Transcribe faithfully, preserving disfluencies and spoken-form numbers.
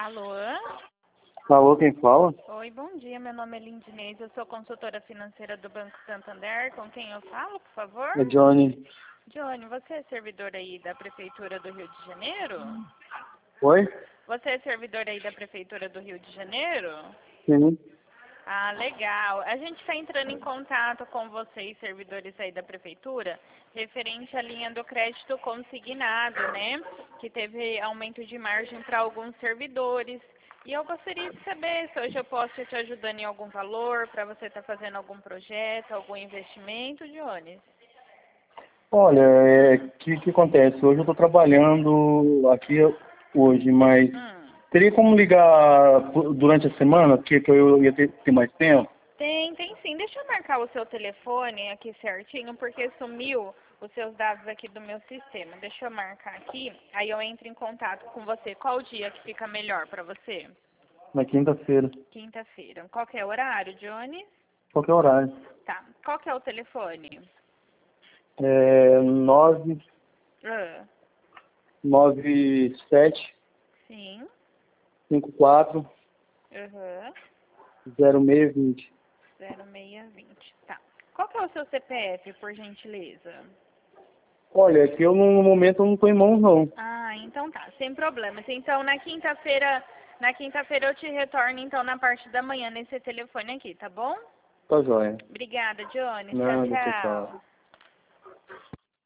Alô? Alô, quem fala? Oi, bom dia. Meu nome é Lindinês, eu sou consultora financeira do Banco Santander. Com quem eu falo, por favor? É Johnny. Johnny, você é servidor aí da Prefeitura do Rio de Janeiro? Oi? Você é servidor aí da Prefeitura do Rio de Janeiro? Sim. Ah, legal. A gente está entrando em contato com vocês, servidores aí da Prefeitura, referente à linha do crédito consignado, né? Que teve aumento de margem para alguns servidores. E eu gostaria de saber se hoje eu posso estar te ajudando em algum valor, para você estar fazendo algum projeto, algum investimento, Jones. Olha, o é, que, que acontece? Hoje eu estou trabalhando aqui hoje, mas Hum. teria como ligar durante a semana, porque que eu ia ter, ter mais tempo? Tem, tem sim. Deixa eu marcar o seu telefone aqui certinho, porque sumiu os seus dados aqui do meu sistema. Deixa eu marcar aqui, aí eu entro em contato com você. Qual dia que fica melhor para você? Na quinta-feira. Quinta-feira. Qual que é o horário, Johnny? Qualquer horário. Tá. Qual que é o telefone? É nove, Ah, nove, sete, sim. cinco quatro, Aham. zero seis vinte. zero seis vinte. Tá. Qual que é o seu C P F, por gentileza? Olha, aqui eu no momento eu não estou em mãos não. Ah, então tá, sem problemas. Então na quinta-feira, na quinta-feira eu te retorno então na parte da manhã nesse telefone aqui, tá bom? Tá joia. Obrigada, Johnny. Tchau, Nada, tchau, tchau. tchau.